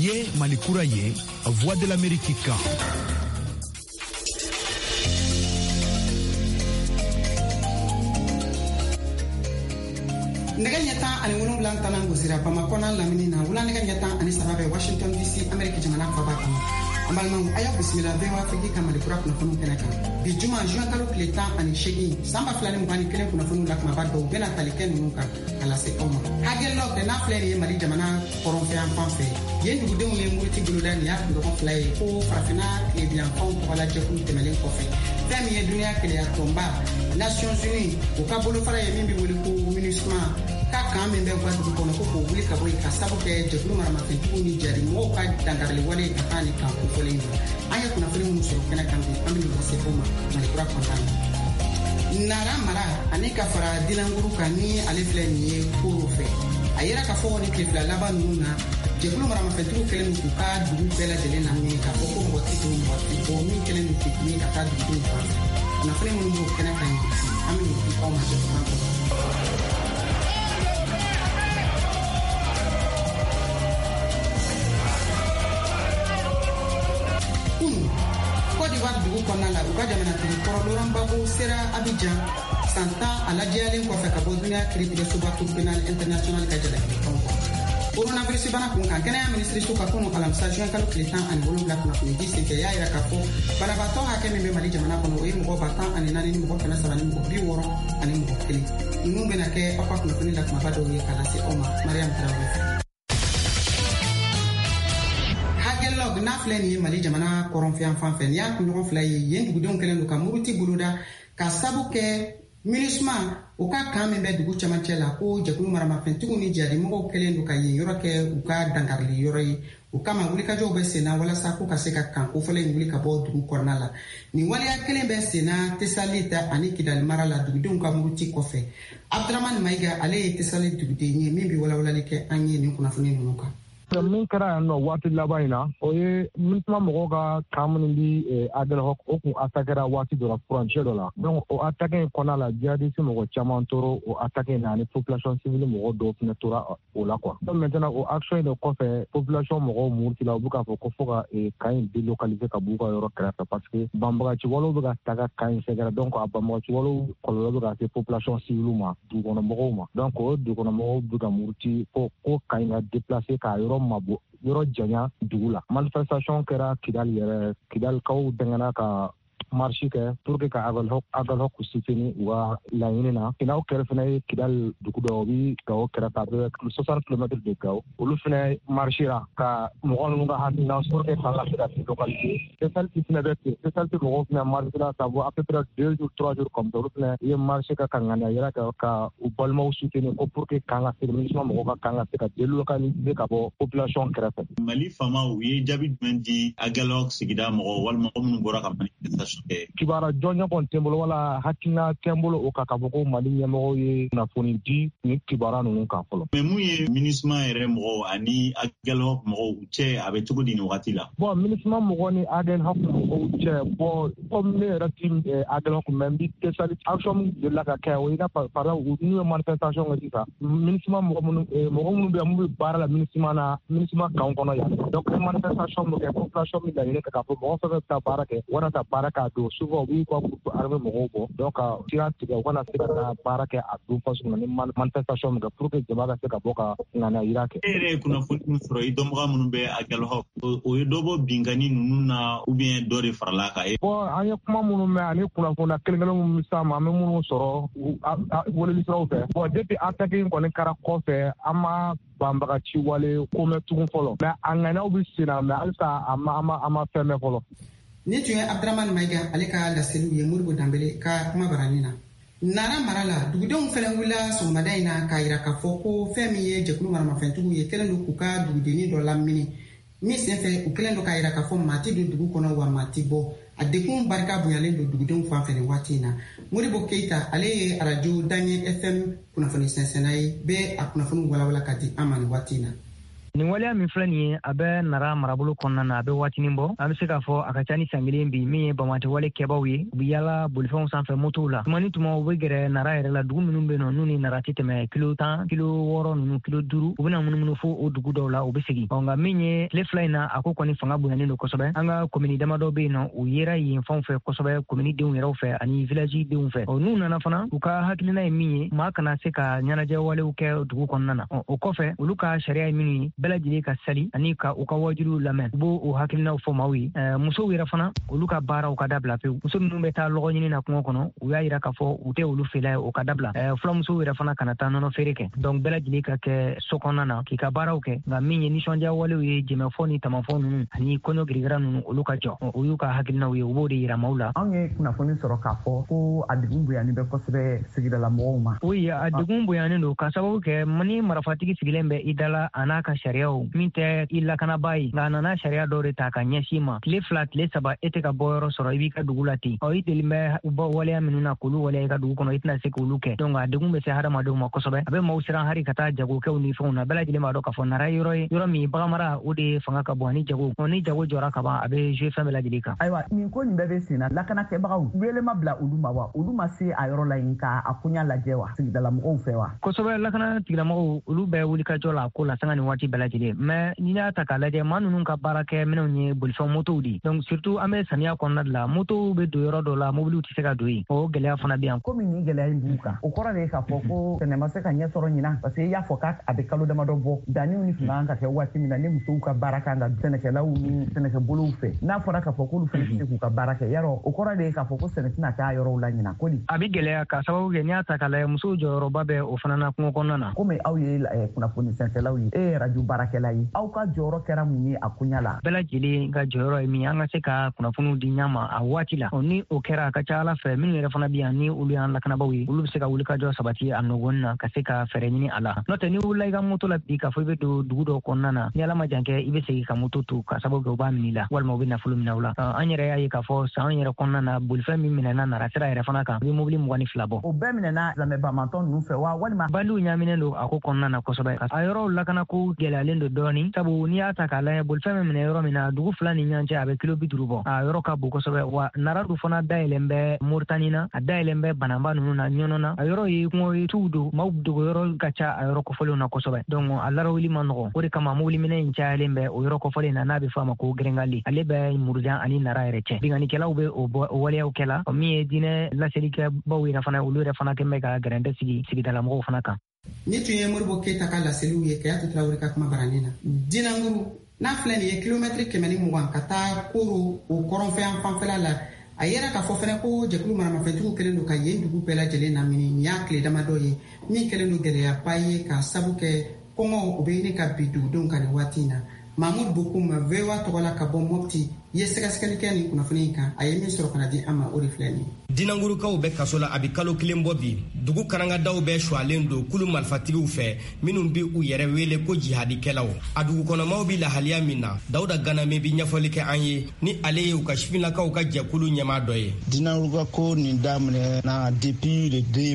ye Malikura ye Voix de l'Amérique kan. Nega nyata ani wolonwula ntana ngozira Bamako na lamini na wula nega nyata ani sababe Washington DC Amerika jamana faba kan. Ambalmangu aya bismillah bewa fegi kama Malikura kuna funu kenaka. Bi juma juin kalo kleta ani shegi samba flani mbani kele kuna funu lakma bado bena taliken nuka ala se oma. Hagel lok de na flani mali jamana koronfe en panfe. Yen dugu denw ye muriti buludan ya ndo ko flay ko farafina ke bien fon ko la jekun temelen ko fe. Fami ye dunia kele ya tomba Nations Unies o ka bolo fara ye mimbi woli ko MINUSMA ka kan min bɛ dugu kɔnɔ ko k'o wuli ka bɔ yen ka sabu kɛ jɛkulu maramafɛntigiw ni jari mɔgɔw ka dangarili wale ka taa ni kan kofɔlen in an ye kunnafoni minnu sɔrɔ kɛnɛ kan bi an bɛ nin lase fo ma Malikura kɔntan Nara mara ani ka fara Dinanguru kan ni ale filɛ nin ye koro fɛ a yera ka fɔ ni tile fila laban ninnu na jɛkulu maramafɛntigiw kɛlen k'u ka dugu bɛɛ lajɛlen lamini ka fɔ ko mɔgɔ tɛ don mɔgɔ tɛ bɔ min kɛlen don fitini ka taa dugudenw fan fɛ kunnafoni minnu b'o kɛnɛ kan ye an bɛ nin di aw ma jɛkulu kɔnɔ. Dugu kɔnɔna la u ka jamanatigi kɔrɔ Laurent Gbagbo sera Abidjan san 10 a lajɛyalen kɔfɛ ka bɔ duniya kiiritigɛsoba Cour pénale internationale ka jalakilikanw kɔ. Coronavirus bana kun kan kɛnɛya minisiriso ka kɔnɔ alamisa juin kalo tile 17 kunnafoni di senfɛ y'a yira k'a fɔ banabaatɔ hakɛ min bɛ Mali jamana kɔnɔ o ye mɔgɔ 104 ni mɔgɔ 107 ni mɔgɔ 60 ani mɔgɔ 1. Ninnu bɛna kɛ aw ka kunnafoni lakumaba dɔw ye k'a lase aw ma Mariam Traoré. N'a filɛ nin ye Mali jamana kɔrɔnfɛn fan fɛ ni y'a kunɲɔgɔn fila ye yen dugudenw kɛlen don ka muruti boloda ka sabu kɛ MINUSMA o ka kan min bɛ dugu cɛmancɛ la ko jɛkulu maramafɛntigiw ni jadimɔgɔw kɛlen don ka yen yɔrɔ kɛ u ka dankarili yɔrɔ ye o kama wulikajɔw bɛ senna walasa ko ka se ka kan kofɔlen in wuli ka bɔ dugu kɔnɔna la nin waleya kelen bɛ senna Tesalita ani Kidali mara la dugudenw ka muruti kɔfɛ Abdramane Mayiga ale ye Tesali duguden ye min bɛ walawalali kɛ an ye nin kunnafoni ninnu kan. Min kɛra yan nɔ waati laban in na o ye MINUSMA mɔgɔw ka kan minnu di Aguelhok o kun attaquera waati dɔ la frontière dɔ la donc o attaque in kɔnɔna la djihadiste mɔgɔ caman tora o attaque in na ani population civile mɔgɔ dɔw fana tora o la quoi donc maintenant o action in de kɔfɛ population mɔgɔw murutila u bɛ k'a fɔ ko fo ka kan in délocaliser ka b'u ka yɔrɔ kɛrɛfɛ parce que banbagaci walew bɛ ka taga kan in sɛgɛrɛ donc a banbagaci walew kɔlɔlɔ bɛ ka se population civile ma dugukɔnɔmɔgɔw ma donc o dugukɔnɔmɔgɔw bɛ ka muruti ko kan in ka déplacer k'a yɔrɔ mabɔ yɔrɔ janya dugu la manifestation kɛra Kidalikaw dɛngɛna ka marche kɛ pour que ka Aguelhok soutenir u ka laɲini na finaaw kɛrɛ fana ye Kidal dugu dɔ o bi Gao kɛrɛfɛ a bɛ 60 km de Gao olu fana marchera ka mɔgɔ ninnu ka hakilina pour que kan ka se ka délocaliser Tesalti fana bɛ ten Tesalti mɔgɔw fana marchera ka bɔ à peu près 2 jours 3 jours comme ça olu fana ye marche kɛ ka ŋaniya yira ka u balimaw soutenir ko pour que kan ka se MINUSMA mɔgɔw ka kan ka se ka délocaliser ka bɔ population kɛrɛfɛ. Mali faamaw u ye jaabi jumɛn di Aguelhok sigida mɔgɔw walima mɔgɔ minnu bɔra ka manifestation kibara jɔnjɔn kɔni tɛ n bolo wala hakilina tɛ n bolo o kan k'a fɔ ko Mali ɲɛmɔgɔw ye kunnafoni di ni kibara ninnu kan fɔlɔ. Mais mun ye MINUSMA yɛrɛ mɔgɔw ani Aguelhok mɔgɔw cɛ a bɛ cogo di nin wagati la? Bon MINUSMA mɔgɔw ni Aguelhok mɔgɔw cɛ bon comme ne yɛrɛ ti Aguelhok mais n bi Tesali action min delila ka kɛ o ye par exemple n'u ye manifestation kɛ sisan MINUSMA mɔgɔ minnu bɛ yan mun bɛ baara la MINUSMA kan kɔnɔ yan donc ni manifestation min kɛ population min laɲini kɛ k'a fɔ mɔgɔ fɛn fɛn bɛ taa baara kɛ walasa baara k'a don souvent u b'i ka groupe armé mɔgɔw bɔ donc ka sira tigɛ u kana se ka taa baara kɛ a don façon na ni manifestation min kɛ pour que jama ka se ka bɔ ka ŋaniya yira kɛ. E yɛrɛ ye kunnafoni min sɔrɔ i dɔnbaga minnu bɛ Aguelhok o ye dɔ bɔ binkani ninnu na ou bien dɔ de farala kan. Bon an ye kuma minnu mɛn ani kunnafoni kelen-kelen minnu bɛ s'an ma an bɛ minnu sɔrɔ weleli siraw fɛ bon depuis attaque in kɔni kɛra kɔfɛ an ma banbagaci wale ko mɛn tugun fɔlɔ mais a ŋaniyaw bɛ sen na mais halisa a ma fɛn mɛn fɔlɔ. Ni tun ye Abdramane Mayiga ale ka laseliw ye Modibo Dambele ka kuma barani na. Nara mara la dugudenw fɛnɛ wulila sɔgɔmada in na k'a yira k'a fɔ ko fɛn min ye jɛkulu maramafɛntigiw ye kɛlen don k'u ka dugudennin dɔ lamini min senfɛ u kɛlen don k'a yira k'a fɔ maa ti don dugu kɔnɔ wa maa ti bɔ a dekun barika bonyalen don dugudenw fan fɛ nin waati in na. Modibo Keita ale ye radio Daniel FM kunnafoni sɛnsɛnna ye bɛ a kunnafoni walawala ka di an ma nin waati in na. ni waleya min filɛ nin ye a bɛ nara marabolo kɔnɔna na a bɛ waatinin bɔ an bɛ se k'a fɔ a ka ca ni san kelen bi min ye bamate wale kɛbaw ye u bɛ yaala bolifɛnw sanfɛ motow la tuma ni tuma u bɛ gɛrɛ nara yɛrɛ la dugu minnu bɛ yen nɔ n'u ni nara tɛ tɛmɛ kilo 10 kilo 6 ninnu kilo 5 u bɛna munumunu fo o dugu dɔw la u bɛ segin nka min ye tile fila in na a ko kɔni fanga bonyanen don kosɛbɛ an ka komini damadɔ bɛ yen nɔ u yera yen fanw fɛ kosɛbɛ komini denw yɛrɛw fɛ ani village denw fɛ n'u nana fana u ka hakilina ye min ye maa kana se ka ɲɛnajɛ walew kɛ dugu kɔnɔna na o kɔfɛ olu ka sariya ye minnu ye bɛɛ lajɛlen ka sali ani ka u ka wajuliw lamɛn u b'o o hakilinaw fɔ maaw ye musow yɛrɛ fana olu ka baaraw ka dabila pewu muso minnu bɛ taa lɔgɔ ɲini na kungo kɔnɔ u y'a yira k'a fɔ u tɛ olu fɛla ye o ka dabila fulamusow yɛrɛ fana kana taa nɔnɔ feere kɛ donc bɛɛ lajɛlen ka kɛ so kɔnɔna na k'i ka baaraw kɛ nka min ye nisɔndiya walew ye jɛmɛfɔ ni tamafɔ ninnu ani kɔɲɔ girigara ninnu olu ka jɔ o y'u ka hakilinaw ye u b'o de yira maaw la anw ye kunnafoni sɔrɔ k'a fɔ ko a degun bonyanen bɛ kosɛbɛ sigidala mɔgɔw ma oui a degun bonyanen don ka sababu kɛ ni marifatigi sigilen bɛ i dala a n'a ka sariyaw min tɛ i lakanaba ye nka a nana sariya dɔw de ta ka ɲɛsin ma tile 2 tile 3 e tɛ ka bɔ yɔrɔ sɔrɔ i b'i ka dugu la ten i deli bɛ bɔ waleya minnu na k'olu waleya i ka dugu kɔnɔ i tɛna se k'olu kɛ donc a degun bɛ se hadamadenw ma kosɛbɛ a bɛ maaw siran hari ka taa jagokɛw ni fɛnw na bɛɛ lajɛlen b'a dɔn k'a fɔ nara yɔrɔ min baganmara o de fanga ka bon ani jago ni jago jɔra ka ban a bɛ jouer fɛn bɛɛ lajɛlen kan ayiwa nin ko nin bɛɛ bɛ sen na lakanakɛbagaw wele ma bila olu ma wa olu ma se a yɔrɔ la yen ka a koɲa lajɛ wa sigidala mɔgɔw fɛ wa kosɛbɛ lakana tigilamɔgɔw olu bɛɛ wuli ka jɔ la ko la sanga ni waati bɛɛ lajɛlen mais n'i y'a ta k'a lajɛ maa ninnu ka baara kɛ minɛnw ye bolifɛn motow de donc surtout an bɛ samiya kɔnɔna de la motow bɛ don yɔrɔ dɔ la mobiliw tɛ se ka don yen o gɛlɛya fana bɛ yan komi nin gɛlɛya in b'u kan o kɔrɔ de ye k'a fɔ ko sɛnɛ ma se ka ɲɛ sɔrɔ ɲinan parce que i y'a fɔ k'a bɛ kalo damadɔ bɔ danniw ni tun kan ka kɛ waati min na ni musow ka baara kan ka sɛnɛkɛlaw ni sɛnɛkɛbolow fɛ n'a fɔra k'a fɔ k'olu fana tɛ se k'u ka baara kɛ yarɔ o kɔrɔ de ye k'a fɔ ko sɛnɛ tɛna k'a yɔrɔw la ɲinan ko di a bɛ gɛlɛya ka sababu kɛ n'i y'a ta k'a lajɛ musow jɔyɔrɔba bɛ o fana na kungo kɔnɔna na komi aw ye kunnafoni sɛnsɛlaw ye e ye radio baarakɛla ye aw ka jɔyɔrɔ kɛra mun ye a koɲa la bɛɛ lajɛlen ka jɔyɔrɔ ye min an ka se ka kunnafoniw di ɲa ma a waati la ni o kɛra a ka ca ala fɛ minnu yɛrɛ fana bɛ yan ni olu y'an lakanabaw ye olu bɛ se ka wuli ka jɔ sabati a nɔgɔnin na ka se ka fɛɛrɛ ɲini a la n'o tɛ ni wulila i ka moto la bi k'a fɔ i bɛ don dugu dɔw kɔnɔna na ni ala ma jan kɛ i bɛ segin ka moto to ka sababu kɛ u b'a minɛ i la walima u bɛ nafolo minɛ u la an yɛrɛ y'a ye k'a fɔ san yɛrɛ kɔnɔna na bolifɛn min minɛna nara sira yɛrɛ fana kan u bɛ mobili 22 bɔ o bɛɛ minɛna lamɛnbaamatɔ ninnu fɛ wa walima bandiw ɲaaminen don a ko kɔnɔna na kosɛbɛ a yɔrɔw lakana ko gɛlɛyalen don dɔɔni sabu n'i y'a ta k'a lajɛ bolifɛn min minɛ yɔrɔ min na dugu 2 ni ɲɔgɔn cɛ a bɛ kilo 50 bɔ a yɔrɔ ka bon kosɛbɛ wa nara dun fana dayɛlɛn bɛ Moritani na a dayɛlɛn bɛ Banamba ninnu na ɲɔnɔ na a yɔrɔ ye kungo ye tuw don maaw dogo yɔrɔ ka ca a yɔrɔ kɔfɔlenw na kosɛbɛ donc a larawuli ma nɔgɔn o de kama mobili minɛ in cayalen bɛ o yɔrɔ kɔfɔlen na n'a bɛ fɔ a ma ko gɛrɛngali ale bɛ Murujan ani nara yɛrɛ cɛ binganikɛlaw bɛ o waleyaw kɛla min ye diinɛ laselikɛbaw yɛrɛ fana olu yɛrɛ fana kɛn bɛ ka gɛrɛntɛ sigi sigidalamɔgɔw fana kan ni tun ye Moribo Keyita ka laseliw ye Kayatu Tarawele ka kuma baranin na Dinanguru n'a filɛ nin ye kilomɛtiri 120 ka taa Koro o kɔrɔnfɛn fanfɛla la a yɛrɛ k'a fɔ fɛnɛ ko jɛkulu maramafɛntigiw kɛlen don ka yen dugu bɛɛ lajɛlen lamini nin y'a tile damadɔ ye min kɛlen don gɛlɛyaba ye ka sabu kɛ kɔngɔ o bɛ ɲini ka bi dugudenw kan nin waati in na Mahmud Bokoum VOA tɔgɔ la ka bɔ Mopti ye sɛgɛsɛgɛli kɛ nin kunnafoni in kan a ye min sɔrɔ ka na di an ma o de filɛ nin ye Dinangurukaw bɛ kaso la a bi kalo 1 bɔ bi dugu karangadaw bɛ sualen don kulu marifatigiw fɛ minnu bi u yɛrɛ wele ko jihadikɛlaw a dugukɔnɔmaw bi lahaliya min na Dawuda Ganame bi ɲɛfɔli kɛ an ye ni ale ye u ka sifinakaw ka jɛkulu ɲɛmaa dɔ ye Dinanguruka ko nin daminɛ na depuis le 2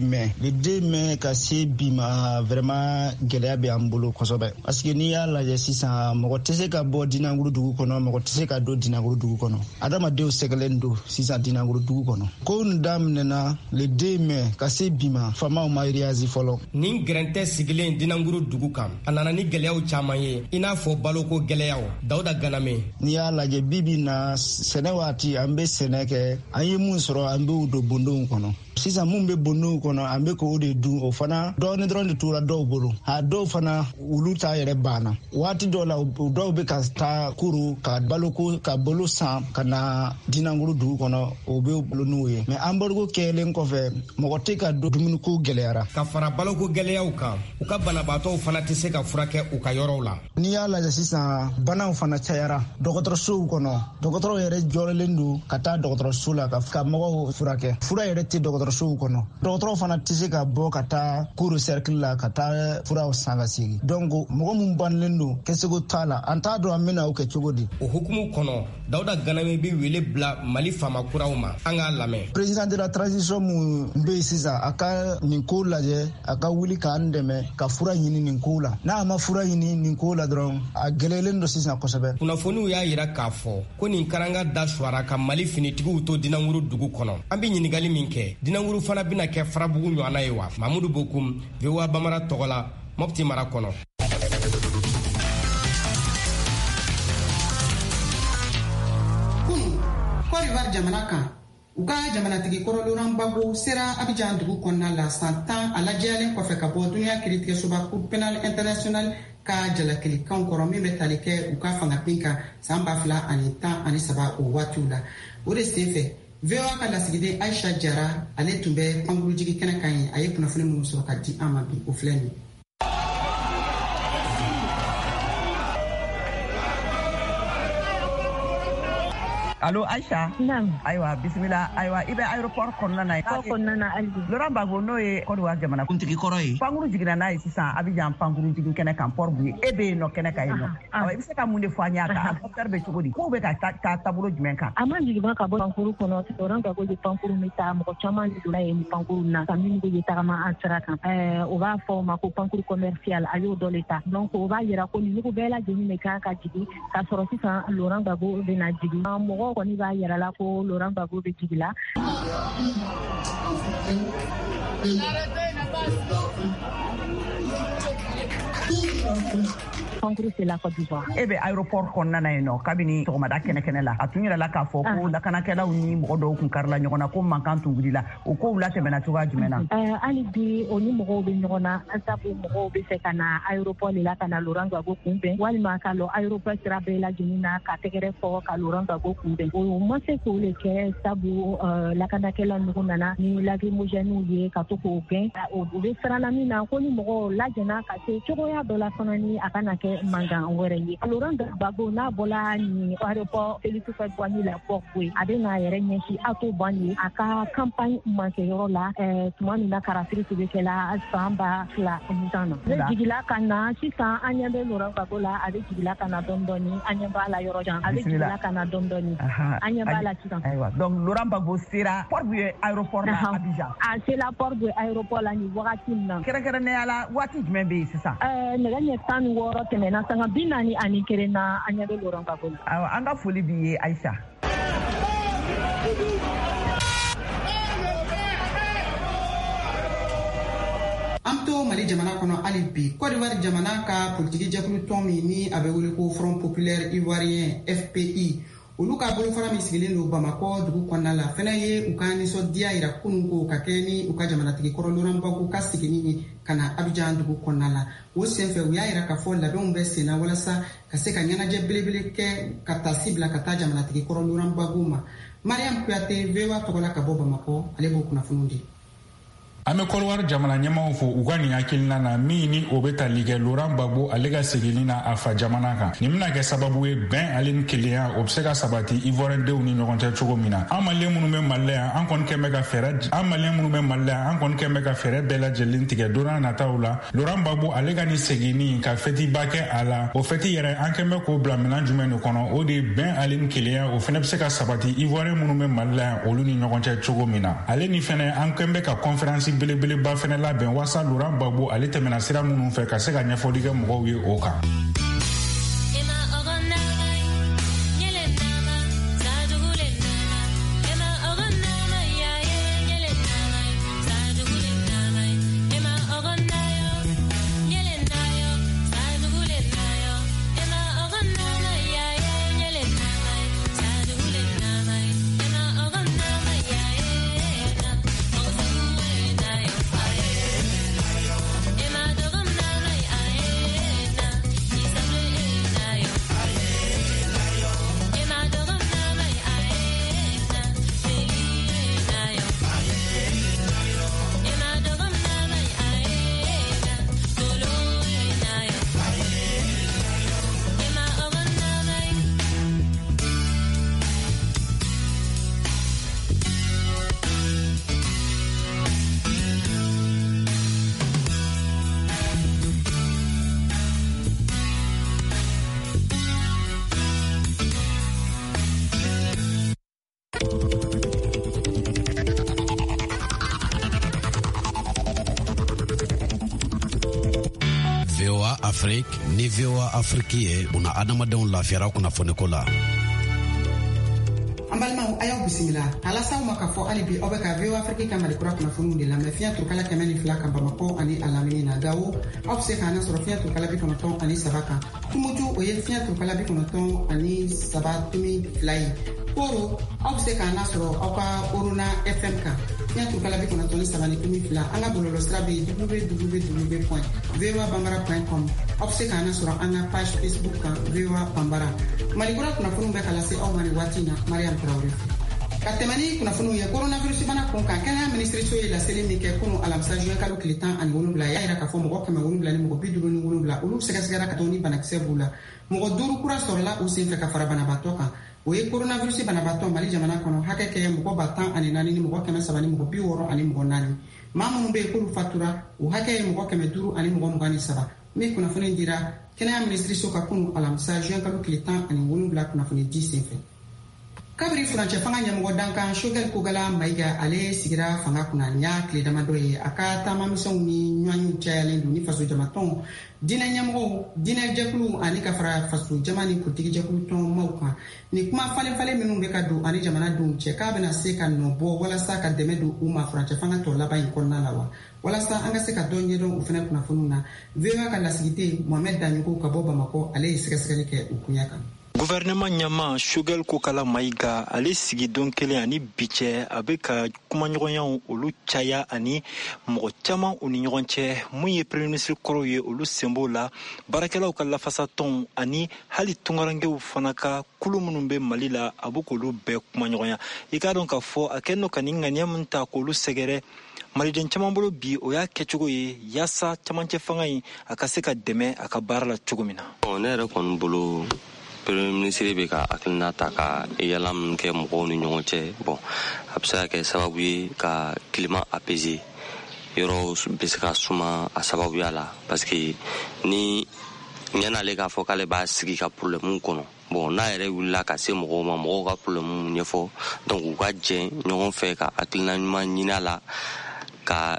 mai ka se bi ma vraiment gɛlɛya bɛ an bolo kosɛbɛ parce que n'i y'a lajɛ sisan mɔgɔ tɛ se ka bɔ Dinanguru dugu kɔnɔ mɔgɔ tɛ se ka don Dinanguru dugu kɔnɔ adamadenw sɛgɛlen don sisan Dinanguru dugu kɔnɔ ko nin daminɛna le 2 mai ka se bi ma famaw ma réagi fɔlɔ nin gɛrɛntɛ sigilen Dinanguru dugu kan a nana ni gɛlɛyaw caman ye i n'a fɔ baloko gɛlɛyaw Dawuda Ganame n'i y'a lajɛ bibi na sɛnɛ waati an bɛ sɛnɛ kɛ an ye mun sɔrɔ an bɛ don bondenw kɔnɔ sisan mun bɛ bondenw kɔnɔ an bɛ k'o de dun o fana dɔɔni dɔrɔn de tora dɔw bolo a dɔw fana olu ta yɛrɛ banna waati dɔw la dɔw bɛ ka taa kuru ka baloko ka bolo san ka na Dinanguru dugu kɔnɔ o bɛ bolo n'o ye mais embargo kɛlen kɔfɛ mɔgɔ tɛ ka don dumuniko gɛlɛyara ka fara baloko gɛlɛyaw kan u ka banabaatɔw fana tɛ se ka furakɛ u ka yɔrɔw la n'i y'a lajɛ sisan banaw fana cayara dɔgɔtɔrɔsow kɔnɔ dɔgɔtɔrɔ yɛrɛ jɔrɔlen don ka taa dɔgɔtɔrɔso la ka mɔgɔw furakɛ fura yɛrɛ tɛ dɔgɔtɔrɔ dɔgɔtɔrɔsow kɔnɔ dɔgɔtɔrɔw fana tɛ se ka bɔ ka taa cour cercle la ka taa furaw san ka segi donc mɔgɔ mun banilen don kɛsego t'a la an t'a dɔn an bɛna o kɛ cogo di. O hukumu kɔnɔ Dawuda Ganame bɛ wele bila Mali faama kuraw ma an k'a lamɛn. Président de la transition mun bɛ yen sisan a ka nin ko lajɛ a ka wuli k'an dɛmɛ ka fura ɲini nin ko la n'a ma fura ɲini nin ko la dɔrɔn a gɛlɛyalen don sisan kosɛbɛ. Kunnafoniw y'a yira k'a fɔ ko nin karanga da suwara ka Mali finitigiw to Dinanguru dugu kɔnɔ an bɛ ɲininkali min kɛ Dinanguru fana bɛna kɛ farabugu ɲɔgɔnna ye wa. Mamudu Bokum VOA Bamara tɔgɔ la Mopti mara kɔnɔ. Côte d'Ivoire jamana kan u ka jamanatigi kɔrɔ Laurent Gbagbo sera Abidjan dugu kɔnɔna la san 10 a lajɛyalen kɔfɛ ka bɔ duniya kiiritigɛsoba Cour pénale internationale ka jalakilikanw kɔrɔ min bɛ tali kɛ u ka fangapin kan san 2013 o waatiw la. O de senfɛ VOA ka lasigiden Aisha Jara ale tun bɛ pankurujigi kɛnɛ kan ye a ye kunnafoni minnu sɔrɔ ka di an ma bi o filɛ nin. Allo Aisha. Naam. Aywa bismillah aywa ibe aéroport kɔnɔna na. Kɔnɔna na Albi. Laurent Gbagbo n'o ye Côte d'Ivoire jamana kuntigi kɔrɔ ye. Pankuru jiginna n'a ye sisan Abidjan pankuru jigin kɛnɛ kan port bu ye. E bɛ yen nɔ kɛnɛ kan yen nɔ. Awɔ i bɛ se ka mun de fɔ an ye a kan affaire bɛ cogo di? K'u bɛ ka taa taabolo jumɛn kan? A ma jigin ka bɔ pankuru kɔnɔ Laurent Gbagbo ye pankuru min ta mɔgɔ caman de donna yen pankuru na ka minnu bɛ tagama an sira kan. O b'a fɔ o ma ko pankuru commercial a y'o dɔ de ta. Donc o b'a yira ko nin bɛɛ lajɛlen de kan ka jigin ka sɔrɔ sisan Laurent Gbagbo bɛ na jigin. Mɔgɔw kɔni b'a yira la ko Laurent Gbagbo bɛ jigi la. C'est la Côte d'Ivoire. E bɛ aéroport kɔnɔna na yen nɔ kabini sɔgɔmada kɛnɛ la a tun yɛrɛ la k'a fɔ ko lakanakɛlaw ni mɔgɔ dɔw kun karila ɲɔgɔn na ko mankan tun wulila o kow latɛmɛna cogoya jumɛn na? Hali bi o ni mɔgɔw bɛ ɲɔgɔn na sabu mɔgɔw bɛ fɛ ka na aéroport de la ka na Laurent Gbagbo kunbɛn walima ka lɔ aéroport sira bɛɛ lajɛlen na ka tɛgɛrɛ fɔ ka Laurent Gbagbo kunbɛn. O ma se k'o le kɛ sabu lakanakɛla ninnu nana ni lacrymogènes ye ka to k'o gɛn o bɛ siranna min na ko ni mɔgɔw lajɛna ka se cogoya dɔ la fana ni a kana kɛ mankan wɛrɛ ye. Laurent Gbagbo n'a bɔla ni aéroport Félix Houphouët-Boigny la Port-Boué a bɛ n'a yɛrɛ ɲɛsin Ato Bane a ka campagne mankɛyɔrɔ la tuma min na karafiri tun bɛ kɛla san 2010 na. Ne jigila ka na sisan an ɲɛ bɛ Laurent Gbagbo la a bɛ jigila ka na dɔɔni dɔɔni an ɲɛ b'a la yɔrɔ jan a bɛ jigila ka na dɔɔni dɔɔni an ɲɛ b'a la sisan. Ayiwa donc Laurent Gbagbo sera Port-Boué aéroport la Abidjan. A sera Port-Boué aéroport la ni wagati min na. Kɛrɛnkɛrɛnnenya la waati jumɛn bɛ yen sisan? Nɛgɛ ɲɛ 16 tɛmɛna sanga 40 na an ɲɛ bɛ Laurent Gbagbo la. Awɔ an ka foli b'i ye Aisha. An to Mali jamana kɔnɔ hali bi Côte d'Ivoire jamana ka politiki jɛkulu tɔn min ni a bɛ wele ko Front Populaire Ivoirien FPI olu ka bolofara min sigilen don Bamako dugu kɔnɔna la fɛnɛ ye u ka nisɔndiya yira kunun ko ka kɛ ni u ka jamanatigi kɔrɔ Laurent Gbagbo ka seginni ka na Abidjan dugu kɔnɔna la o senfɛ u y'a yira k'a fɔ labɛnw bɛ senna walasa ka se ka ɲɛnajɛ belebele kɛ ka taa sibila ka taa jamanatigi kɔrɔ Laurent Gbagbo ma. Mariam Kuyate VOA tɔgɔ la ka bɔ Bamako ale b'o kunnafoniw di. An bɛ Côte d'Ivoire jamana ɲɛmaaw fo u ka nin hakilina na min ni o bɛ tali kɛ Laurent Gbagbo ale ka seginni na a fa jamana kan. Nin bɛna kɛ sababu ye bɛn ale ni kelenya o bɛ se ka sabati Ivoirien denw ni ɲɔgɔn cɛ cogo min na. An Malien minnu bɛ Mali la yan an kɔni kɛn bɛ ka fɛɛrɛ bɛɛ lajɛlen tigɛ don n'a nataw la. Laurent Gbagbo ale ka nin seginni ka fɛtiba kɛ a la o fɛti yɛrɛ an kɛn bɛ k'o bila minɛn jumɛn de kɔnɔ o de ye bɛn ale ni kelenya o fɛnɛ bɛ se ka sabati Ivoirien minnu bɛ Mali la yan olu ni ɲɔgɔn cɛ cogo min na. Ale ni fɛnɛ an kɛn bɛ ka conférence belebeleba fɛnɛ labɛn waasa Laurent Gbagbo ale tɛmɛna sira minnu fɛ ka se ka ɲɛfɔli kɛ mɔgɔw ye o kan. Afrique ni VOA Afrique ye una adamadenw lafiyara kunnafoniko la. Ambalma ayaw bisimila alasa makafo ali bi obeka VOA Afrique kamali kura kunnafonu de la mafia turkala kemeni flaka Bamako ani alamini na gawo opse kana sorofia turkala bi konoton ani sabaka tumuju oye fia turkala bi konoton ani sabatumi fly Poro opse kana soro oka oruna FMK fia turkala bi konoton sabani tumi fla anga bololo strabi www.voabambara.com opse kana soro anga page Facebook VOA Bambara malikura kunnafonu be kala se o mani watina Mariam Katemani kunnafoni ya coronavirus bana konka kana ministre so ila selemi ke kono alamsa juin kalo klitan an wonubla ya ira ka fo mo kama wonubla ni mo biduru ni wonubla ulu segasgara ka toni bana ksebula mo duru kura sorla o sen ka fara bana batoka o ye coronavirus bana bato mali jamana kono hakeke mo batan ani nani ni mo kama sabani mo bi woro ani mo nani mamu be ko fatura o hakeke mo kama duru ani mo ngani saba mi kunnafoni dira kana ministre so ka kono alamsa juin kalo klitan ani wonubla kunnafoni 10 kabiri furanche fanga nyamugo dankan shogel kugala maiga ale sigira fanga kuna nya kle damadoye aka tamamison ni nyanyu chayalen du ni faso jamaton dina nyamugo dina jakulu ani ka fara faso jamani kutigi jakulu ton mauka ni kuma fale minun be ka do ani jamana dum che ka bena se kan no bo wala sa ka demedu uma furanche fanga to laba in konna lawa wala sa anga se ka donye don ufena kuna fununa vewa ka lasigite Mohamed Danyuko ka boba mako ale sigasgale ke ukunyaka Gouvernement Nyama Shogel Kokala Maiga ale sigi don kelen ani biche abeka kuma ɲɔgɔnyaw olu caya ani mɔgɔ caman u ni ɲɔgɔn cɛ mun ye premier ministre kɔrɔw ye olu senbo la baarakɛlaw ka lafasa tɔn ani hali tungarangew fana ka kulu minnu bɛ Mali la a b'u k'olu bɛɛ kuma ɲɔgɔnya i k'a dɔn k'a fɔ a kɛlen don ka nin ŋaniya min ta k'olu sɛgɛrɛ maliden caman bolo bi o y'a kɛcogo ye yaasa camancɛ fanga in a ka se ka dɛmɛ a ka baara la cogo min na. Ne yɛrɛ kɔni bolo premier ministre bɛ ka hakilina ta ka yala min kɛ mɔgɔw ni ɲɔgɔn cɛ bon a bɛ se ka kɛ sababu ye ka climat apaiser yɔrɔ bɛ se ka suma a sababuya la parce que ni ɲɛn'ale k'a fɔ k'ale b'a sigi ka problème kɔnɔ bon n'a yɛrɛ wulila ka se mɔgɔw ma mɔgɔw ka problème ɲɛfɔ donc u ka jɛ ɲɔgɔn fɛ ka hakilina ɲuman ɲini a la ka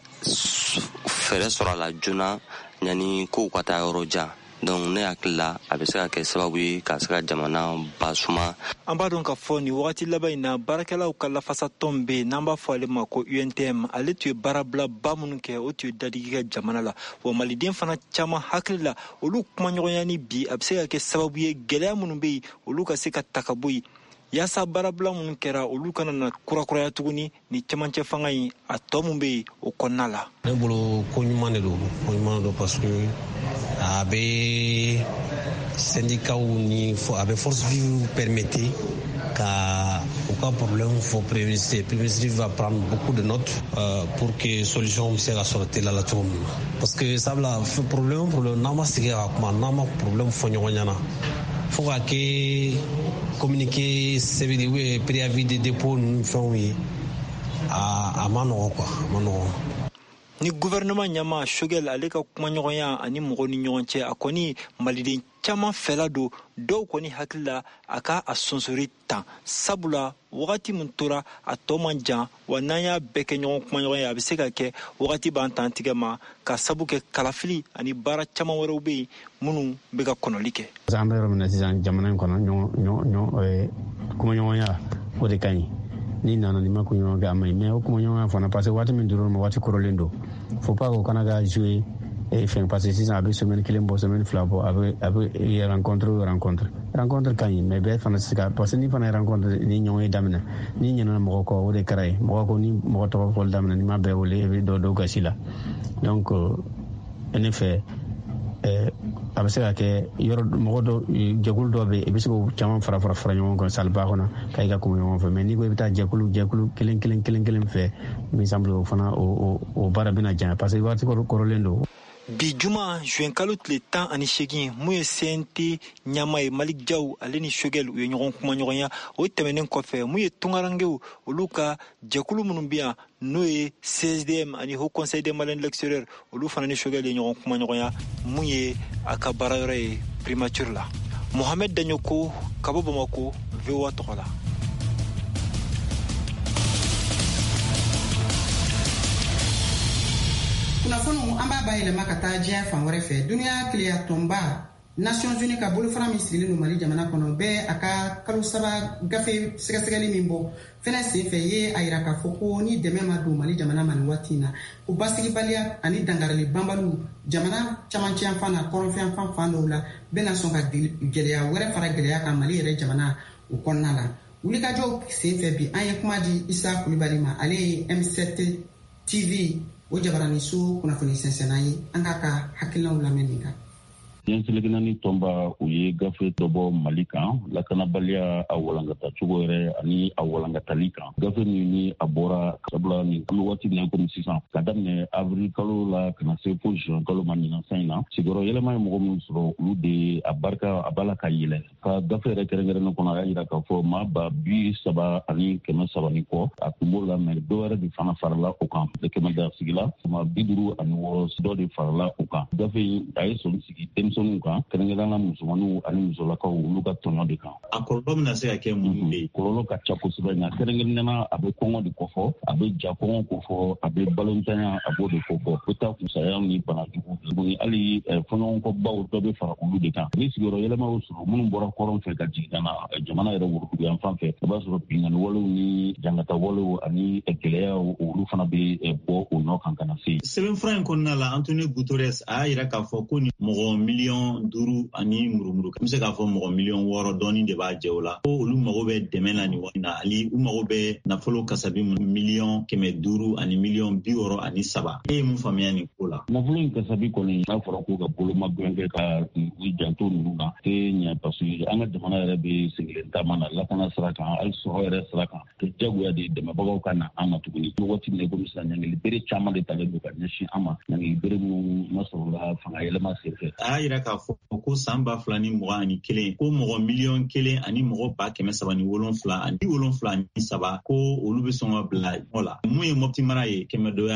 fɛɛrɛ sɔrɔ a la joona yanni kow ka taa yɔrɔ jan. Donc ne hakili la a bɛ se ka kɛ sababu ye ka se ka jamana basuma. An b'a dɔn k'a fɔ nin wagati laban in na baarakɛlaw ka lafasa tɔn bɛ yen n'an b'a fɔ ale ma ko UNTM ale tun ye baarabilaba minnu kɛ o tun ye dadigi kɛ jamana la wa maliden fana caman hakili la olu kumaɲɔgɔnya ni bi a bɛ se ka kɛ sababu ye gɛlɛya minnu bɛ yen olu ka se ka ta ka bɔ yen yaasa baarabila minnu kɛra olu kana na kurakuraya tuguni ni camancɛ fanga in a tɔ min bɛ yen o kɔnɔna la. Ne bolo ko ɲuman de don parce que a bɛ syndicats ni a bɛ force vive permettre ka u ka problème fɔ premier ministre va prendre beaucoup de notes pour que solution bɛ se ka sɔrɔ teliya la cogo min na parce que sabula problème n'an ma sigi ka kuma n'an ma problème fɔ ɲɔgɔn ɲɛna fo ka kɛ communiqué sɛbɛnni ou préavis de dépôt ninnu fɛnw ye a ma nɔgɔn quoi a ma nɔgɔn. Ni gouvernement Nyama Shogel ale ka kumaɲɔgɔnya ani mɔgɔw ni ɲɔgɔn cɛ a kɔni maliden caman fɛla don dɔw kɔni hakili la a ka a sonsori tan sabula wagati min tora a tɔ man jan wa n'an y'a bɛɛ kɛ ɲɔgɔn kumaɲɔgɔnya a bɛ se ka kɛ wagati b'an tan tigɛ ma ka sabu kɛ kalafili ani baara caman wɛrɛw bɛ yen minnu bɛ ka kɔnɔli kɛ. An bɛ yɔrɔ min na sisan jamana in kɔnɔ kumaɲɔgɔnya o de ka ɲi. Ni nana ni ma kuɲɔgɔn kɛ a ma ɲi mais o kumaɲɔgɔnya fana parce que waati min dir'o ma waati kɔrɔlen don faut pas o kana ka jouer fɛn parce que sisan a bɛ semaine kelen bɔ semaine fila bɔ a bɛ rencontre ka ɲi mais bɛɛ fana se ka parce que ni fana ye rencontre ni ɲɔgɔn ye daminɛ ni ɲinɛna mɔgɔ kɔ o de kɛra ye mɔgɔ ko ni mɔgɔ tɔgɔ fɔli daminɛ ni ma bɛɛ wele i bɛ dɔ gasi la donc ne fɛ a bɛ se ka kɛ yɔrɔ mɔgɔ dɔ jɛkulu dɔ bɛ yen i bɛ se k'o caman fara ɲɔgɔn kan saliba kɔnɔ ka i ka kuma ɲɔgɔn fɛ mais n'i ko i bɛ taa jɛkulu kelen fɛ min semble o fana o baara bɛna janya parce que waati kɔrɔlen don. Bi juma juin kalo tile 18 mun ye CNT ɲama ye Malik Jaw ale ni Shogel u ye ɲɔgɔn kuma ɲɔgɔnya o tɛmɛnen kɔfɛ mun ye tungarangew olu ka jɛkulu minnu bɛ yan n'o ye CSDM ani Haut Conseil des Maliens de l'extérieur olu fana ni Shogel ye ɲɔgɔn kuma ɲɔgɔnya mun ye a ka baara yɔrɔ ye primature la. Mohamed Danyoko ka bɔ Bamako VOA tɔgɔ la. kunnafoniw an b'a bayɛlɛma ka taa diɲɛ fan wɛrɛ fɛ. Duniya tiliya tɔnba Nations Unies ka bolofara min sigilen don Mali jamana kɔnɔ bɛɛ a ka kalo 3 gafe sɛgɛsɛgɛli min bɔ fɛnɛ senfɛ ye a yira k'a fɔ ko ni dɛmɛ ma don Mali jamana ma nin waati in na ko basigibaliya ani dangarili banbaliw jamana camancɛ yan fan na kɔrɔnfɛn fan dɔw la bɛna sɔn ka gɛlɛya wɛrɛ fara gɛlɛya kan Mali yɛrɛ jamana o kɔnɔna la. Wulikajɔw senfɛ bi an ye kuma di Isa Kulibali ma, ale ye M7 TV o jabaraniso kunnafoni sɛnsɛnna ye. An k'a ka hakilinaw lamɛn nin kan. Ni tɔnba u ye gafe dɔ bɔ Mali kan lakanabaliya a walankata cogo yɛrɛ ani a walankatali kan. Gafe min ni a bɔra sabula nin kalo waati min komi sisan ka daminɛ avril kalo la ka na se fo juin kalo ma ɲinan san in na sigiyɔrɔ yɛlɛma ye mɔgɔ minnu sɔrɔ olu de a barika a b'a la ka yɛlɛ. Ka gafe yɛrɛ kɛrɛnkɛrɛnnen kɔnɔ a y'a yira k'a fɔ maa ba 37,100 ni kɔ a tun b'o la mɛ dɔ wɛrɛ de fana farala o kan. Kɛmɛ da sigila maa 56 dɔ de farala o kan. Gafe in a ye sɔn sigi denmisɛnninw kan kɛrɛnkɛrɛnna musomanninw ani musolakaw olu ka tɔnɔ de kan. A kɔlɔlɔ bɛna se ka kɛ mun de ye? Kɔlɔlɔ ka ca kosɛbɛ nka kɛrɛnkɛrɛnnena a bɛ kɔngɔ de kɔfɔ a bɛ ja kɔngɔ kofɔ a bɛ balonntanya a b'o de kofɔ o ta kusaya ni banajugu tuguni hali fɔɲɔgɔnkɔbaw dɔ bɛ fara olu de kan. Ni sigiyɔrɔ yɛlɛmaw sɔrɔ minnu bɔra kɔrɔn fɛ ka jigin ka na jamana yɛrɛ woroduguyan fan fɛ i b'a sɔrɔ binkani walew ni jangata walew ani gɛlɛyaw olu fana bɛ bɔ o nɔ kan ka na se. Sɛbɛnfura in kɔnɔna la Antonio Guterres a y'a yira k'a fɔ ko ni mɔgɔ miliyɔn 5 ani murumuru an bɛ se k'a fɔ mɔgɔ miliyɔn 6 dɔɔni de b'a jɛ o la ko olu mago bɛ dɛmɛ na nin waati na hali u mago bɛ nafolo kasabi miliyɔn 500 ani miliyɔn 63. E ye mun faamuya nin ko la? Nafolo in kasabi kɔni n'a fɔra ko ka bolomagɛn kɛ ka u janto ninnu na tɛ ɲɛ parce que an ka jamana yɛrɛ bɛ sigilen taama na lakana sira kan hali sɔrɔ yɛrɛ sira kan tɛ jagoya de dɛmɛbagaw ka na an ma tuguni. Waati min komi sisan ɲangili bere caman de talen don ka ɲɛsin an ma ɲangili bere minnu ma sɔrɔla fanga yɛlɛma senfɛ. A y'a yira k'a fɔ ko san 2021 ko mɔgɔ miliyɔn 1 ani mɔgɔ 377 ani 73 ko olu bɛ sɔn ka bila ɲɔgɔn la. Mun ye Mopti mara ye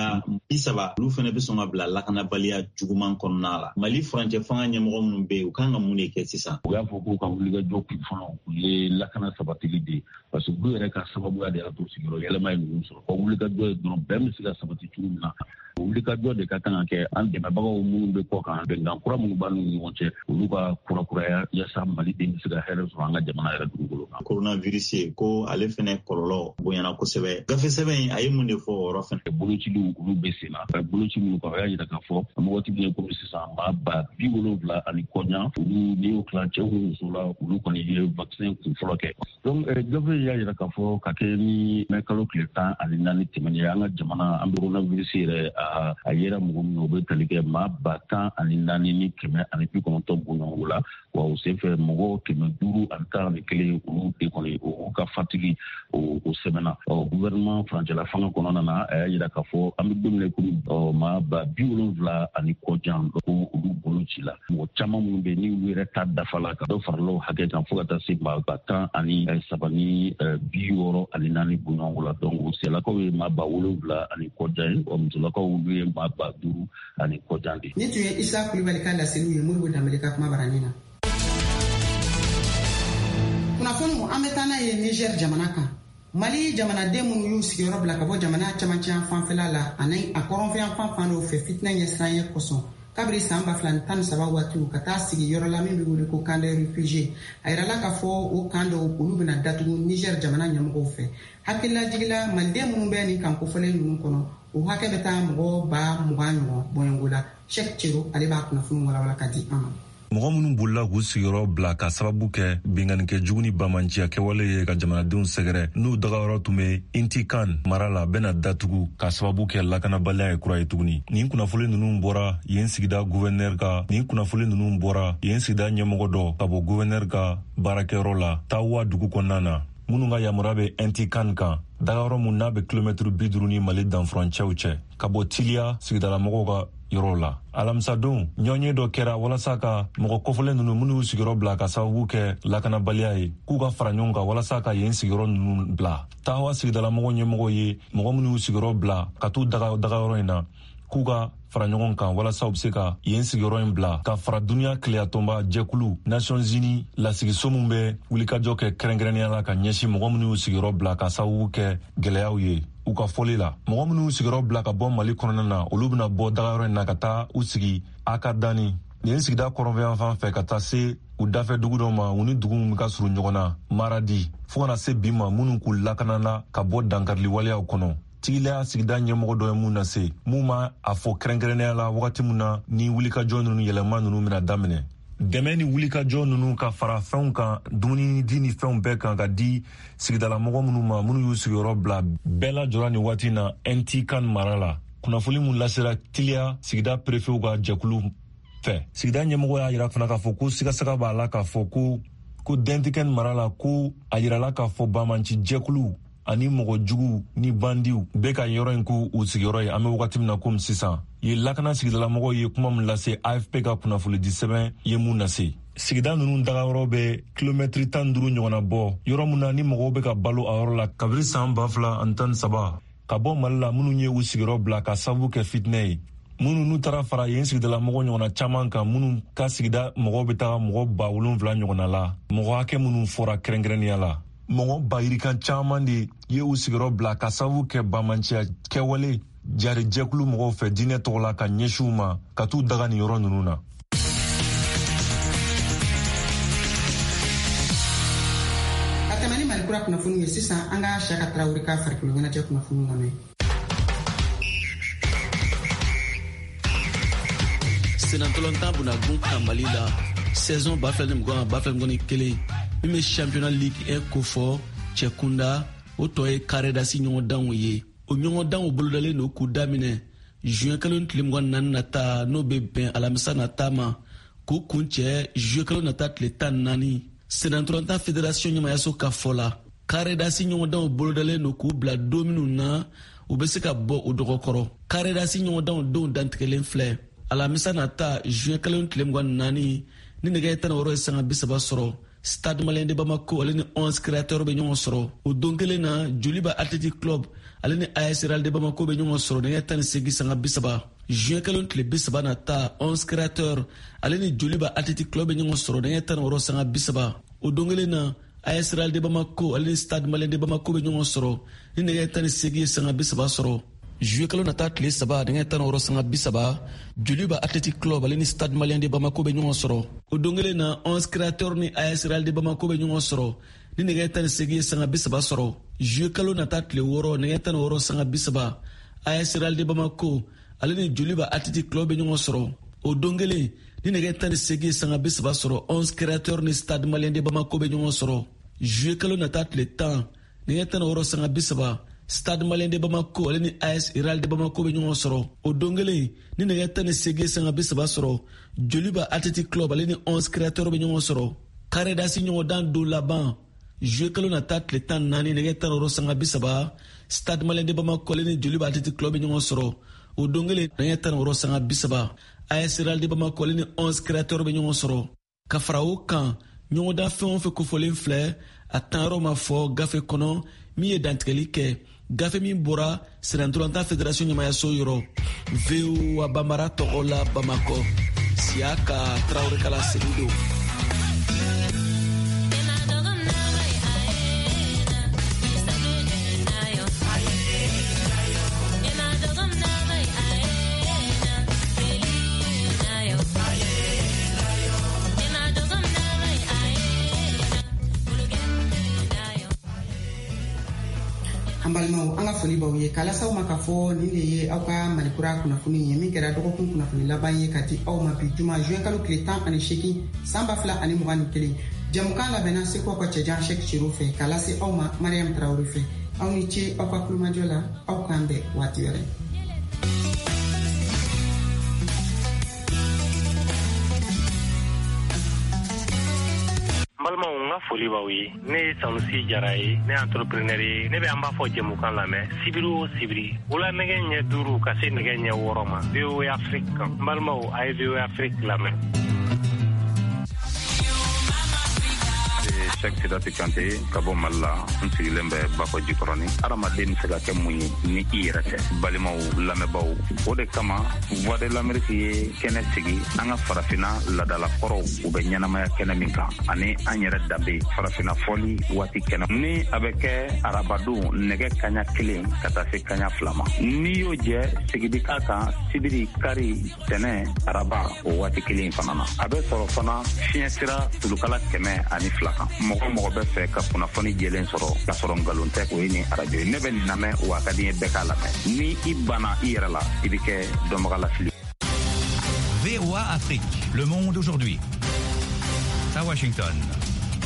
130 olu fana bɛ sɔn ka bila lakanabaliya juguman kɔnɔna la. Mali furancɛ fanga ɲɛmɔgɔ minnu bɛ yen u kan ka mun de kɛ sisan? U y'a fɔ k'u ka wulikajɔ kun fɔlɔ u ye lakana sabatili de ye parce que olu yɛrɛ ka sababuya de y'a to sigiyɔrɔ yɛlɛma ye ninnu sɔrɔ. Ka wulikajɔ ye dɔrɔn bɛɛ bɛ se ka sabati cogo min na. Wulikajɔ de ka kan ka kɛ an dɛmɛbagaw minnu bɛ kɔ kan bɛnkan kura minnu b'a ni ɲɔgɔn cɛ olu ka kurakuraya yaasa Mali den bɛ se ka hɛrɛ sɔrɔ an ka jamana yɛrɛ dugukolo kan. Coronavirus ye ko ale fɛnɛ kɔlɔlɔ bonyana kosɛbɛ. Gafe sɛbɛn in a ye mun de fɔ o yɔrɔ fɛnɛ? Bolociluw olu bɛ sen na. Boloci minnu kan o y'a jira k'a fɔ an bɛ waati min komi sisan maa ba 70 ani kɔɲa olu n'i y'o tila cɛw ni musow la olu kɔni ye vaccin kun fɔlɔ kɛ. Donc gafe y'a jira k'a fɔ ka kɛ ni mɛ kalo tile 14 tɛmɛnen an ka jamana an bɛ coronavirus yɛrɛ a yera mɔgɔ min o bɛ tali kɛ maa ba 14 ni 190 bɔɲɔgɔnko la wa o senfɛ mɔgɔ 541 olu de kɔni o ka fatigi o sɛbɛnna. Gouvernement furancɛla fanga kɔnɔna na a y'a jira k'a fɔ an bɛ don min komi maa ba 70 ani kɔjan ko olu bolo ci la. Mɔgɔ caman minnu bɛ yen ni olu yɛrɛ ta dafa la ka dɔ farala o hakɛ kan fo ka taa se maa ba 10 ani 3 ni 64 bɔɲɔgɔnko la. Donc o cɛlakaw ye maa ba 7 ani kɔjan ye wa musolakaw olu ye maa ba 5 ani kɔjan de. Ni tun ye Isa Kulibali ka laseliw ye Modibo Dambele ka kuma baranin na. Kunnafoniw an bɛ taa n'a ye Niger jamana kan. Mali jamanaden minnu y'u sigiyɔrɔ bila ka bɔ jamana camancɛ fanfɛla la ani a kɔrɔnfɛn fan dɔw fɛ fitinɛ ɲɛsiranɲɛ kosɔn kabiri san 2013 waatiw ka taa sigi yɔrɔ la min bɛ wele ko camp de réfugiés a yirala k'a fɔ o camp dɔw olu bɛna datugu Niger jamana ɲɛmɔgɔw fɛ. Hakililajigila maliden minnu bɛ nin kan kofɔlen ninnu kɔnɔ o hakɛ bɛ taa mɔgɔ 20 ɲɔgɔn bɔɲɔngo la. Cheikh Cero ale b'a kunnafoni walawala ka di an ma. Mɔgɔ minnu bolila k'u sigiyɔrɔ bila ka sababu kɛ binganikɛ jugu ni bamanciya kɛwale ye ka jamanadenw sɛgɛrɛ n'u dagayɔrɔ tun bɛ Intikan mara la bɛna datugu ka sababu kɛ lakanabaliya ye kura ye tuguni. Nin kunnafoni ninnu bɔra yen sigida ɲɛmɔgɔ dɔ ka bɔ gouverneur ka baarakɛyɔrɔ la Tawa dugu kɔnɔna na minnu ka yamaruya bɛ Intikan kan dagayɔrɔ mun n'a bɛ kilomɛtiri 50 ni Mali danfurancɛw cɛ ka bɔ Tiliya sigidalamɔgɔw ka yɔrɔ la. Alamisadon ɲɔɲe dɔ kɛra walasa ka mɔgɔ kɔfɔlen ninnu minnu y'u sigiyɔrɔ bila ka sababu kɛ lakanabaliya ye k'u ka fara ɲɔgɔn kan walasa ka yen sigiyɔrɔ ninnu bila. Tawa sigidalamɔgɔ ɲɛmɔgɔ ye mɔgɔ minnu y'u sigiyɔrɔ bila ka t'u dagayɔrɔ in na k'u ka fara ɲɔgɔn kan walasa u be se ka yen sigiyɔrɔ in bila ka fara duniɲa kileyatonba jɛkulu Nations Unies lasigiso min bɛ wulikajɔ kɛ kɛrɛnkɛrɛnnenya la ka ɲɛsin mɔgɔ minnu y'u sigiyɔrɔ bila ka sababu kɛ gwɛlɛyaw ye u ka fɔli la. mɔgɔ minnu y'u sigiyɔrɔ bila ka bɔ Mali kɔnɔna na olu bena bɔ dagayɔrɔ in na ka taa u sigi Akadani nin sigida kɔrɔnfɛyan fan fɛ ka taa se u dafɛ dugu dɔ ma u ni dugu min ka surun ɲɔgɔn na Maradi fo kana se bi ma minnu k'u lakanala ka bɔ dankarili waleyaw kɔnɔ. Tigilaya sigida ɲɛmɔgɔ dɔ ye mun na se mun ma a fɔ kɛrɛnkɛrɛnnenya la wagati min na ni wulikajɔ nunu yɛlɛma nunu bena daminɛ. Dɛmɛ ni wulikajɔ nunu ka fara fɛnw kan dumuni di ni fɛnw bɛɛ kan ka di sigidalamɔgɔ minnu ma minnu y'u sigiyɔrɔ bila bɛɛ lajɔra ni waati na NTCAN mara la. Kunnafoni mun lasera Tiliya sigida prefew ka jɛkulu fɛ. Sigida ɲɛmɔgɔ y'a yira fana k'a fɔ ko sigasaga b'a la k'a fɔ ko NTCAN mara la ko a yirala k'a fɔ bamanci jɛkulu ani mɔgɔ jugu ni bandiw bɛ ka yɔrɔ in k'u sigiyɔrɔ ye. An bɛ wagati min na komi sisan ye lakana sigidalamɔgɔw ye kuma min lase AFP ka kunnafoni di sɛbɛn ye mun lase. Sigida ninnu dagayɔrɔ bɛ kilomɛtiri 15 ɲɔgɔnna bɔ yɔrɔ min na ni mɔgɔw bɛ ka balo a yɔrɔ la kabiri san 2013 ka bɔ Mali la minnu ye u sigiyɔrɔ bila ka sababu kɛ fitinɛ ye. Minnu n'u taara fara yen sigidalamɔgɔ ɲɔgɔnna caman kan minnu ka sigida mɔgɔw bɛ taga mɔgɔ 7,000 ɲɔgɔnna la mɔgɔ hakɛ minnu fɔra kɛrɛnkɛrɛnnenya la. Mɔgɔ bayirikan caman de ye u sigiyɔrɔ bila ka sababu kɛ bamanciya kɛwale jari jɛkulu mɔgɔw fɛ diinɛ tɔgɔ la ka ɲɛsiw ma ka t'u daga nin yɔrɔ ninnu na. A tɛmɛ ni Malikura kunnafoni ye sisan an ka Siyaka Tarawele ka farikolo ɲɛnajɛ kunnafoni lamɛn. Senatolontan bunagun ka Mali la saison 2020-2021 min bɛ championnat ligue 1 kofɔ cɛkunda o tɔ ye karedasi ɲɔgɔndanw ye. O ɲɔgɔndanw bolodalen n'o k'u daminɛ juin kalo tile 24 nata n'o bɛ bɛn alamisa nata ma k'u kun cɛ juin kalo nata tile 14. Senatolontan fédération ɲɛmayaso ka fɔ la karedasi ɲɔgɔndanw bolodalen n'o k'u bila don minnu na u bɛ se ka bɔ o dɔgɔkɔrɔ. Karedasi ɲɔgɔndanw denw dantigɛlen filɛ alamisa nata juin kalo tile 24 ni nɛgɛ 16 ye sanga 30 sɔrɔ Stade Malien de Bamako ale ni 11 créateurs bɛ ɲɔgɔn sɔrɔ. O don kelen na Joliba Athletic Club ale ni AS Real de Bamako bɛ ɲɔgɔn sɔrɔ nɛgɛ 18 sanga 30. Juin kalo tile 30 nata 11 créateurs ale ni Joliba Athletic Club bɛ ɲɔgɔn sɔrɔ nɛgɛ 16 sanga 30. O don kelen na AS Real de Bamako ale ni Stade Malien de Bamako bɛ ɲɔgɔn sɔrɔ ni nɛgɛ 18 sanga 30 sɔrɔ. Juillet kalo nata tile 3 nɛgɛ 16 sanga 30 Joliba Athletic Club ale ni Stade Malien de Bamako bɛ ɲɔgɔn sɔrɔ. O don kelen na 11 créateurs ni AS Real de Bamako bɛ ɲɔgɔn sɔrɔ ni nɛgɛ 18 sanga 30 sɔrɔ. Juillet kalo nata tile 6 nɛgɛ 16 sanga 30 AS Real de Bamako ale ni Joliba Athletic Club bɛ ɲɔgɔn sɔrɔ. O don kelen ni nɛgɛ 18 sanga 30 sɔrɔ 11 créateurs ni Stade Malien de Bamako bɛ ɲɔgɔn sɔrɔ. Juillet kalo nata tile 10 nɛgɛ 16 sanga 30 Stade Malien de Bamako ale ni AS Real de Bamako bɛ ɲɔgɔn sɔrɔ. O don kelen ni nɛgɛ 18 sanga 30 sɔrɔ Joliba Athletic Club ale ni 11 créateurs bɛ ɲɔgɔn sɔrɔ. Karedasi ɲɔgɔndan don laban juillet kalo nata tile 14 nɛgɛ 16 sanga 30 Stade Malien de Bamako ale ni Joliba Athletic Club bɛ ɲɔgɔn sɔrɔ. O don kelen nɛgɛ 16 sanga 30 AS Real de Bamako ale ni 11 créateurs bɛ ɲɔgɔn sɔrɔ. Ka fara o kan ɲɔgɔndan fɛn o fɛn kofɔlen filɛ a tanyɔrɔ ma fɔ gafe kɔnɔ min ye dantigɛli kɛ. Gafe min bɔra Senatolontan fédération ɲɛmayaso yɔrɔ VOA Bambara tɔgɔ la Bamako Siyaka Tarawele kala segi don. An balimaw an ka foli b'aw ye k'a lase aw ma k'a fɔ nin de ye aw ka Malikura kunnafoni ye min kɛra dɔgɔkun kunnafoni laban ye ka di aw ma bi juma juin kalo tile 18 san 2021 jamukan labɛnna Seko ka cɛjan Cheikh Chiro fɛ k'a lase aw ma Mariam Tarawele fɛ aw ni ce aw ka kulumajɔ la aw k'an bɛn waati wɛrɛ. balimaw n ka foli b'aw ye ne ye Sanusi Jara ye ne ye entrepreneur ye ne bɛ an b'a fɔ jɛmukan lamɛn sibiri o sibiri wula nɛgɛ ɲɛ 5 ka se nɛgɛ ɲɛ 6 ma VOA Afrique kan n balimaw a ye VOA Afrique lamɛn. Cheikh Sidati Kanté ka bɔ Mali la n sigilen bɛ Bafɔ Jikɔrɔni. Adamaden bɛ se ka kɛ mun ye ni i yɛrɛ tɛ. Balimaw lamɛnbaaw, o de kama Voix de l'Amérique ye kɛnɛ sigi an ka farafinna ladalakɔrɔw u bɛ ɲɛnamaya kɛnɛ min kan ani an yɛrɛ danbe farafinna fɔli waati kɛnɛ ni a bɛ kɛ arabadon nɛgɛ kaɲa 1 ka taa se kaɲa 2 ma. N'i y'o jɛ sigidi k'a kan sibiri kari tɛnɛ araba o waati 1 fana na. A bɛ sɔrɔ fana fiɲɛ sira tulukala 102 kan. Mɔgɔ bɛ fɛ ka kunnafoni jɛlen sɔrɔ ka sɔrɔ nkalon tɛ o ye ni arajo ye. Ne bɛ nin lamɛn wa ka di ye bɛɛ k'a lamɛn. Ni i banna i yɛrɛ la i bɛ kɛ dɔnbaga lafili. VOA Afrique, le monde aujourd'hui. À Washington.